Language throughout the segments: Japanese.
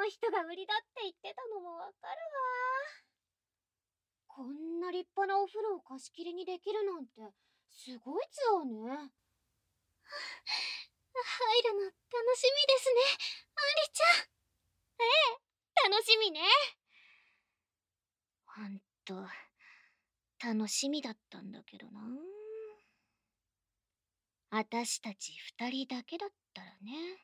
の人が売りだって言ってたのもわかるわ。こんな立派なお風呂を貸し切りにできるなんてすごいツアーね。入るの楽しみですね、アンリちゃん。ええ、楽しみね。ほんと楽しみだったんだけどな。あたしたち二人だけだったらね。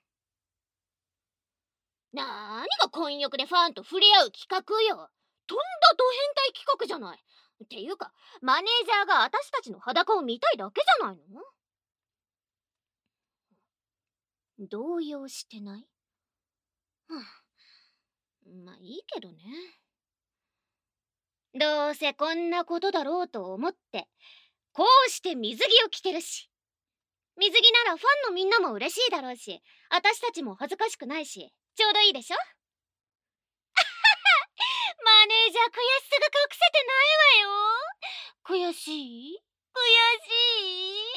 なーにが混浴でファンと触れ合う企画よ。とんだド変態企画じゃない。っていうか、マネージャーがあたしたちの裸を見たいだけじゃないの？動揺してない？はあ、まあいいけどね。どうせこんなことだろうと思って、こうして水着を着てるし。水着ならファンのみんなも嬉しいだろうし、あたしたちも恥ずかしくないし、ちょうどいいでしょ？マネージャー悔しさが隠せてないわよ。悔しい？悔しい？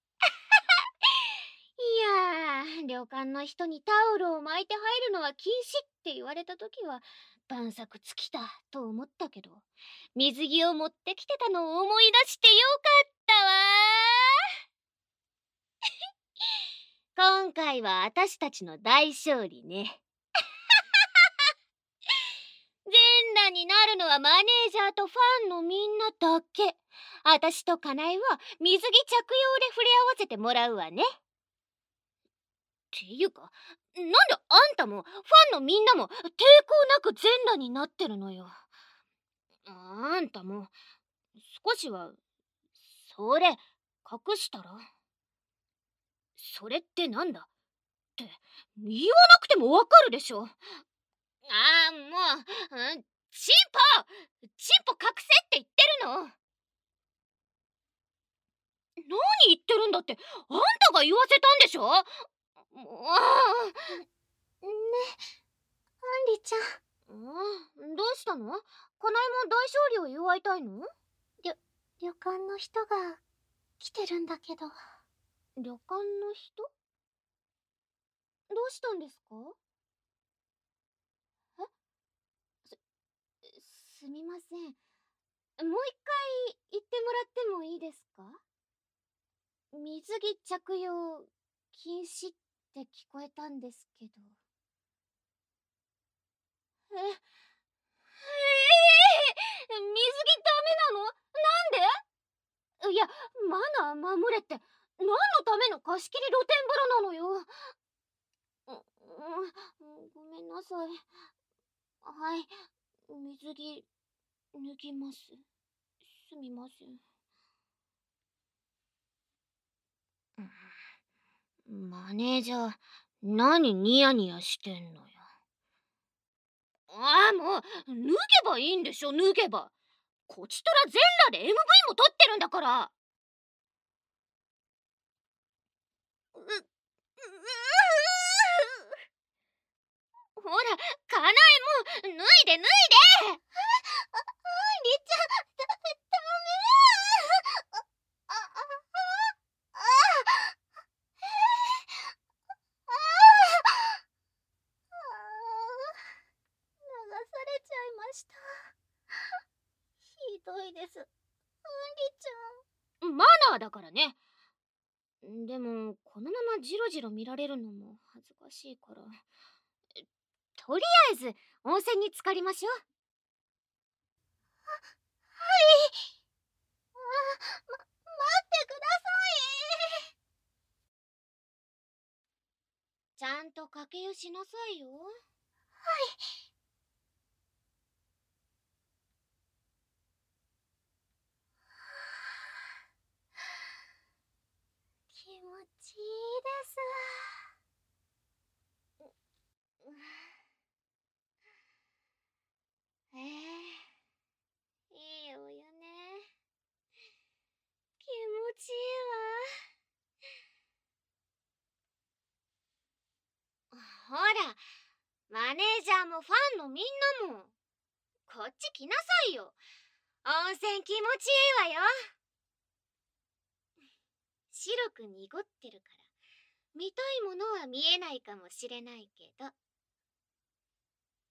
いやー、旅館の人にタオルを巻いて入るのは禁止って言われた時は万策尽きたと思ったけど、水着を持ってきてたのを思い出してよかったわ。今回はあたしたちの大勝利ね。全裸になるのはマネージャーとファンのみんなだけ。あたしとかなえは水着着用で触れ合わせてもらうわね。っていうか、なんであんたもファンのみんなも抵抗なく全裸になってるのよ。あんたも少しはそれ隠したら？それってなんだって言わなくてもわかるでしょ。ああ、もう、チンポ隠せって言ってるの。何言ってるんだって、あんたが言わせたんでしょ。もうね、アンリちゃん。どうしたの？かなえも大勝利を祝いたいの？旅館の人が来てるんだけど。旅館の人？どうしたんですか？えすみません。もう一回言ってもらってもいいですか？水着着用禁止って聞こえたんですけど。水着ダメなの？なんで？いや、マナー守れって何のための貸し切り露天風呂なのよ。ごめんなさい。はい、水着脱ぎます。すみません。マネージャー、何ニヤニヤしてんのよ。ああ、もう脱げばいいんでしょ。脱げば。こちとら全裸で MV も撮ってるんだから。ううほら、かなえも脱いで脱いで。あ、りちゃん、ダメ。あ、あ、流されちゃいました。ひどいです、アンリちゃん。マナーだからね。でもこのままジロジロ見られるのも恥ずかしいから、とりあえず温泉に浸かりましょう。はい。待ってください。ちゃんと掛け湯しなさいよ。はい。気持ちいいです。いいお湯ね。気持ちいいわ。ほら、マネージャーもファンのみんなもこっち来なさいよ。温泉気持ちいいわよ。白く濁ってるから見たいものは見えないかもしれないけど。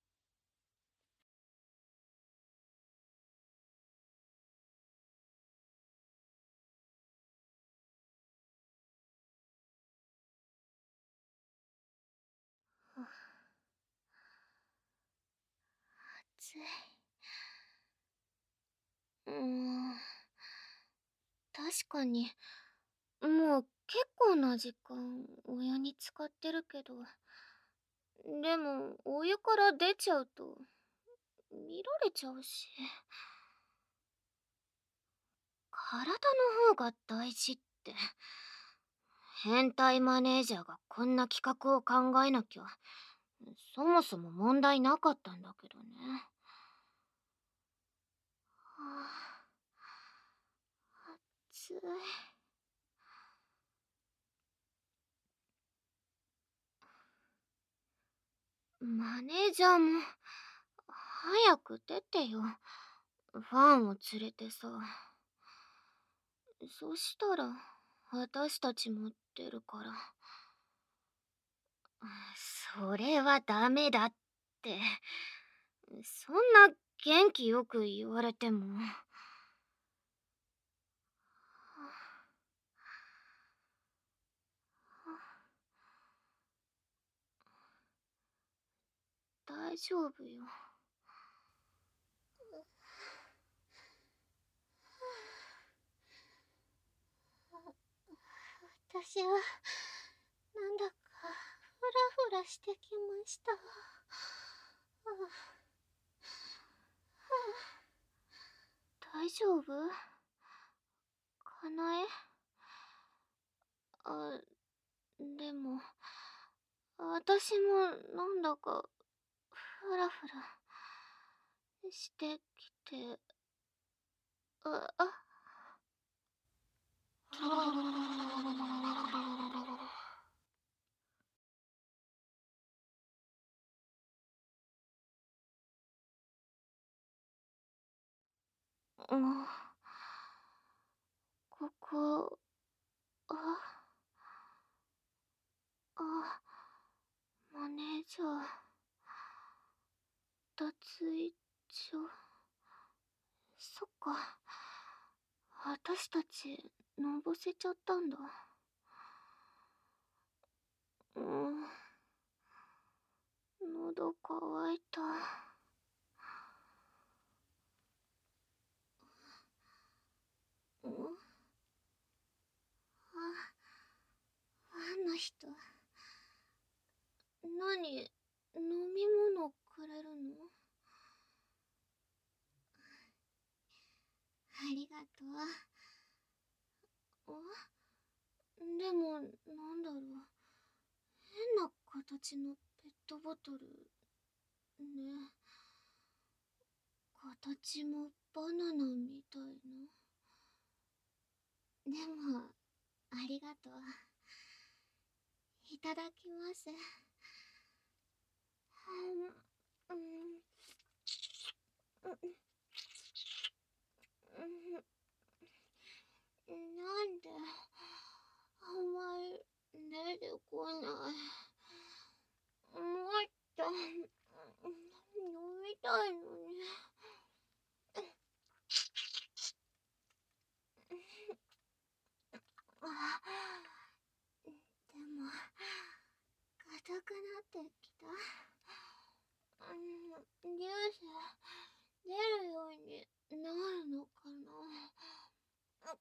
暑い。うーん、確かに、もう結構な時間お湯に浸かってるけど、でもお湯から出ちゃうと見られちゃうし、体の方が大事って。変態マネージャーがこんな企画を考えなきゃ、そもそも問題なかったんだけどね。はあ、暑い。マネージャーも早く出てよ。ファンを連れてさ。そしたら私たちも出るから。それはダメだって。そんな元気よく言われても。大丈夫よ。私はなんだかフラフラしてきました。大丈夫？かなえ？あ、でも、私もなんだかフラフラしてきて、あ、うん、ここ、あ、あ、マネージャー、脱衣所。そっか。私たち、のぼせちゃったんだ。うん、喉乾いた。うん、ファンの人、何、飲み物くれるの？ありがとう。でも、なんだろう。変な形のペットボトル。ね。形もバナナみたいな。でも、ありがとう。いただきます。うん、うん、なんで、あんまり出てこない。もっと、飲みたいのに。でも、硬くなってきた。粒子出るようになるのかな。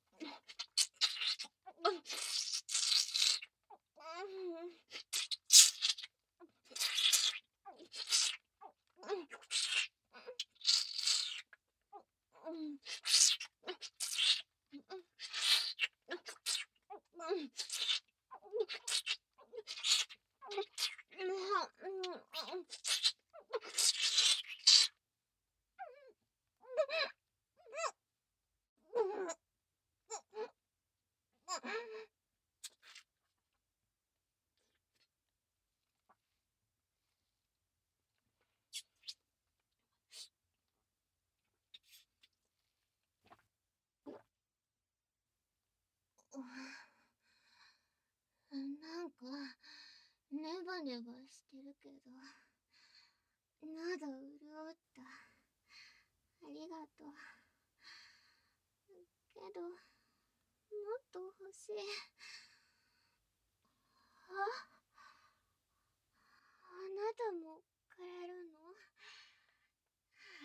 なんか、ネバネバしてるけど、喉潤った。ありがとう。けど、もっと欲しい。あなたもくれるの？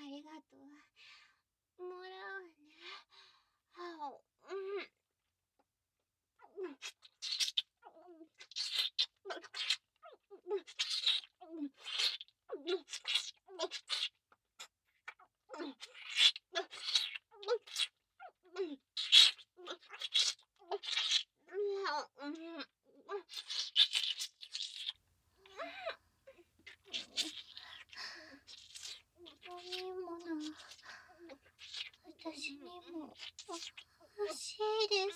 私にも欲しいです。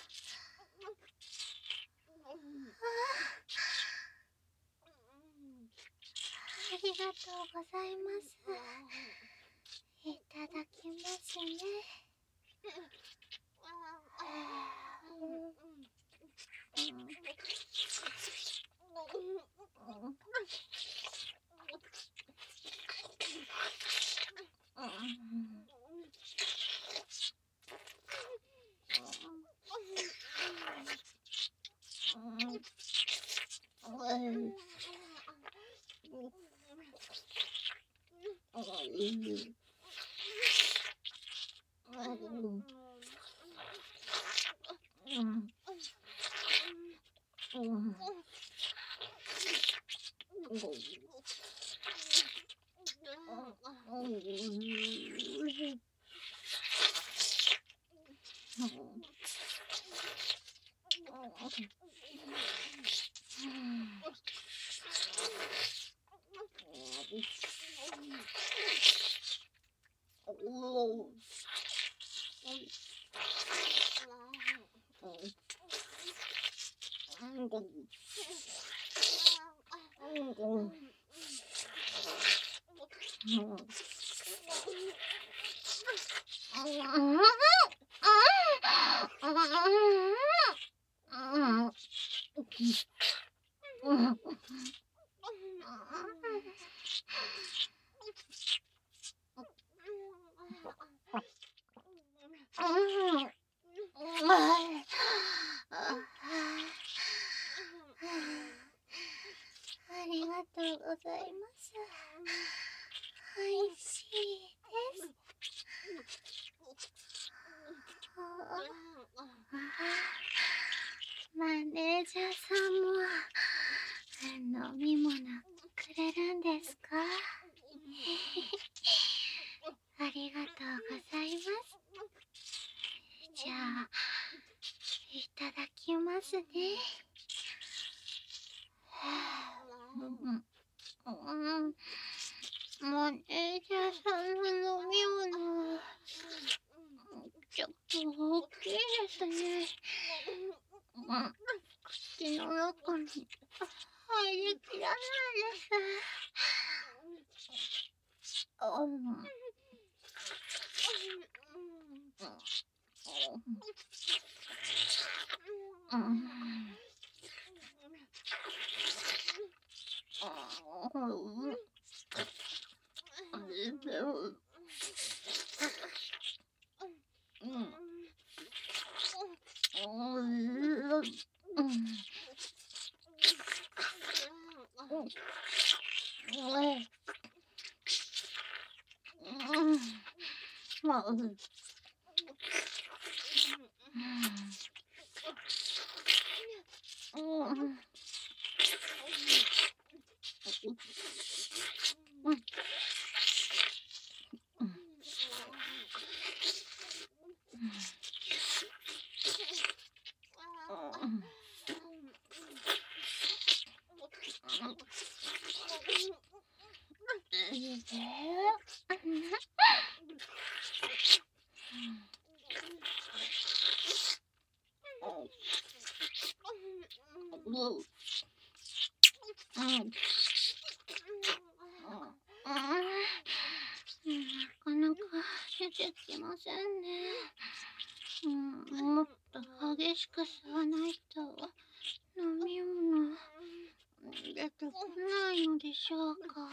ありがとうございます。いただきますね。ありがとうございます。おいしいです。マネージャーさんも飲み物くれるんですか？ありがとうございます。じゃあ、いただきますね。マネージャーさんの飲み物、ちょっと大きいですね。口の中に入りきらないです。なかなか出てきませんね。もっと激しく吸わないと飲み物出てこないのでしょうか。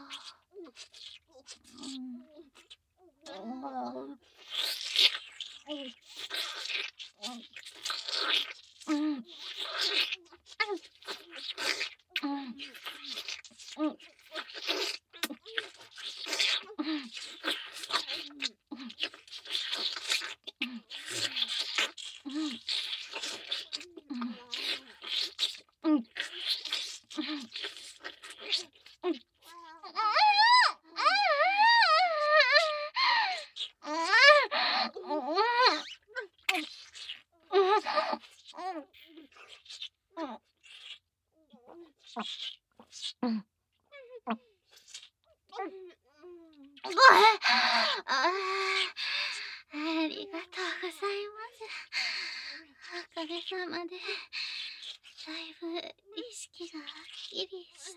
かげさまでだいぶ意識がはっきりして。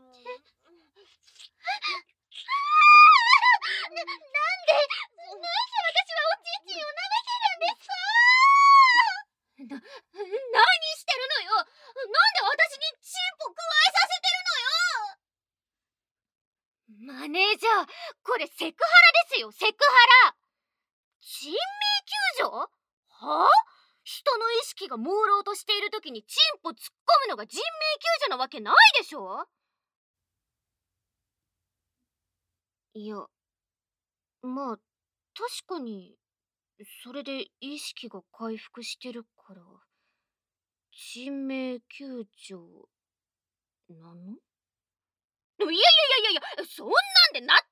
なんで私はおちんちんを舐めてるんですか？何してるのよ。なんで私にチンポ加えさせてるのよ。マネージャー、これセクハラですよ、セクハラ。人命救助？はあ？人の意識が朦朧としている時にチンポ突っ込むのが人命救助なわけないでしょ。いや、まあ確かにそれで意識が回復してるから人命救助なの？いやいやいやいやいや、そんなんでなっ